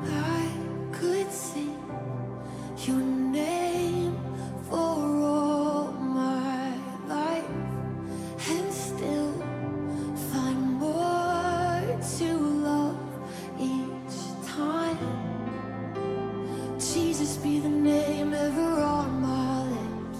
I could sing your name for all my life and still find more to love each time. Jesus be the name ever on my lips.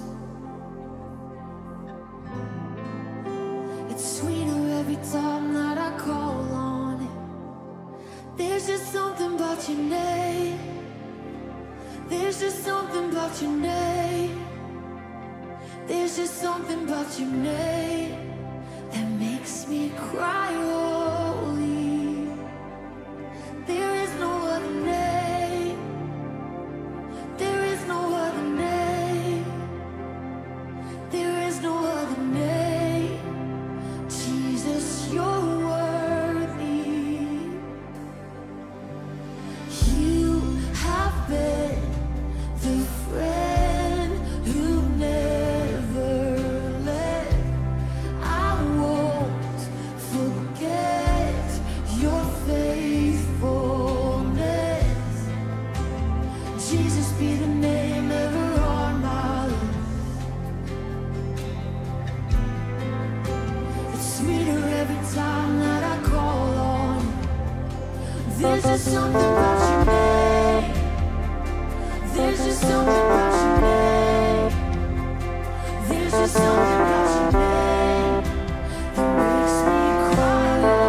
It's sweeter every time that I call on it. There's just something about your name. There's just something about your name. There's just something about your name that makes me cry holy. There is no other name. There is no other name. There is no other name. Jesus, you're worthy. You have been the friend who never left. I won't forget your faithfulness. Jesus be the name ever on my lips. It's sweeter every time that I call on you. There's just something about your name. There's just something about your name. There's just something about your name that makes me cry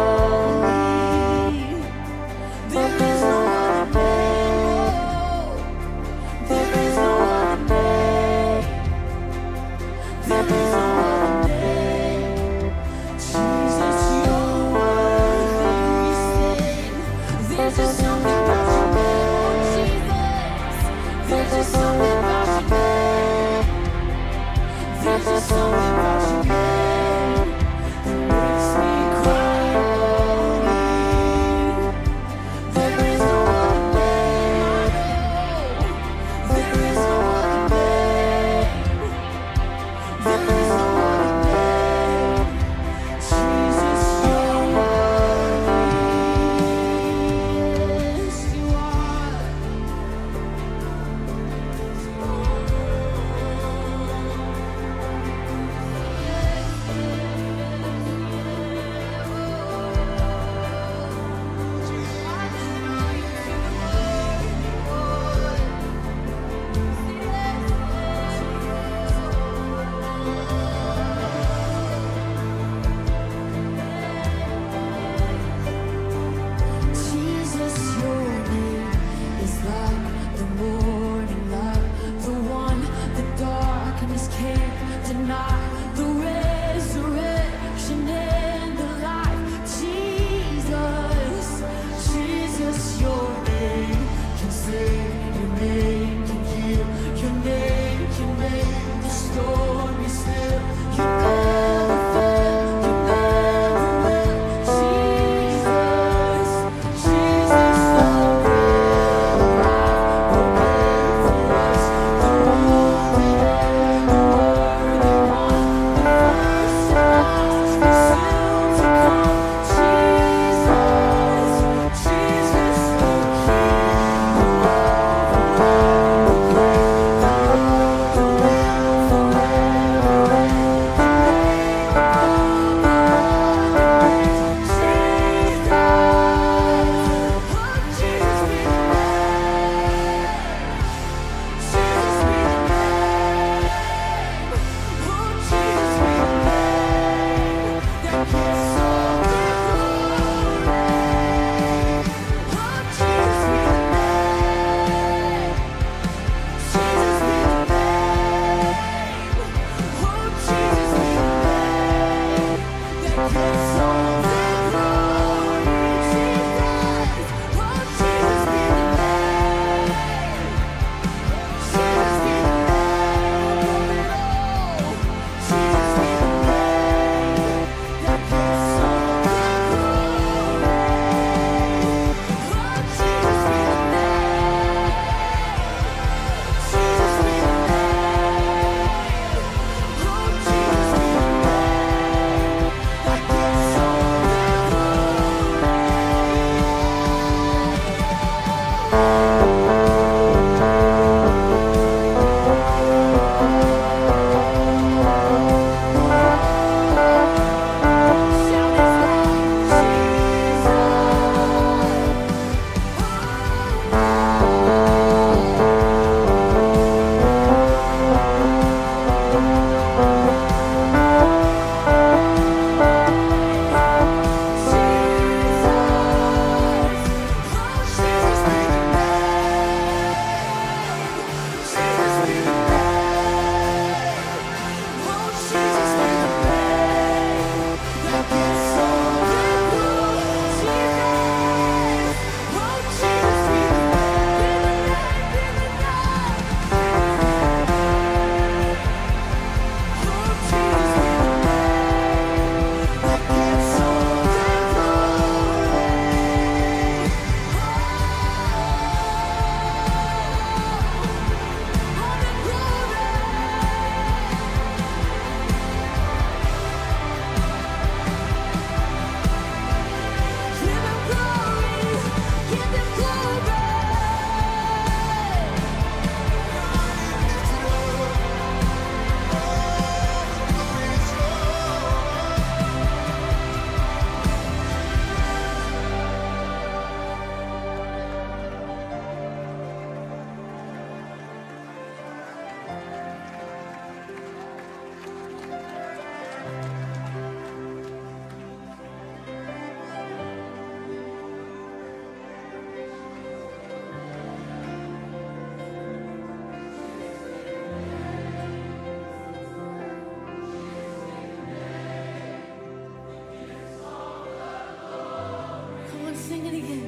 holy. There is no other name. Oh, there is no other name. There is no other name. Jesus, you're worthy. We sing. There's just something about your sing it again.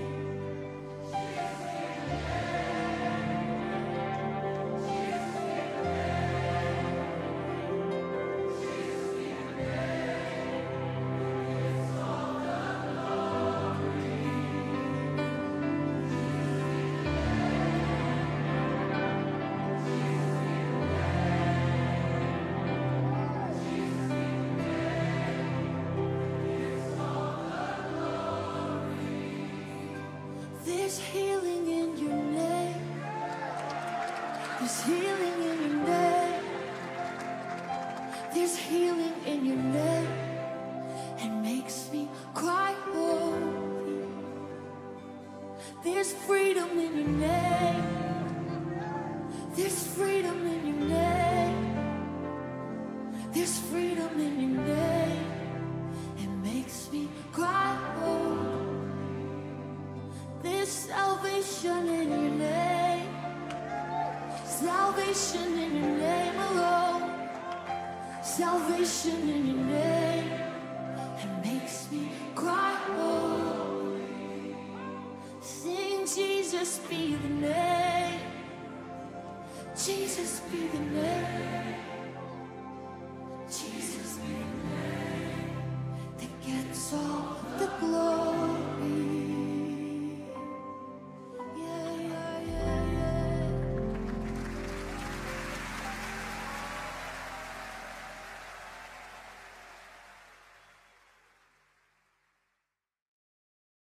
There's healing in your name. There's healing in your name. There's healing in your name. It makes me cry holy. There's freedom in your name. There's freedom in your name. There's freedom in your name. It makes me cry holy. There's salvation in your name. Salvation in your name alone. Salvation in your name. It makes me cry holy. Sing Jesus be the name. Jesus be the name.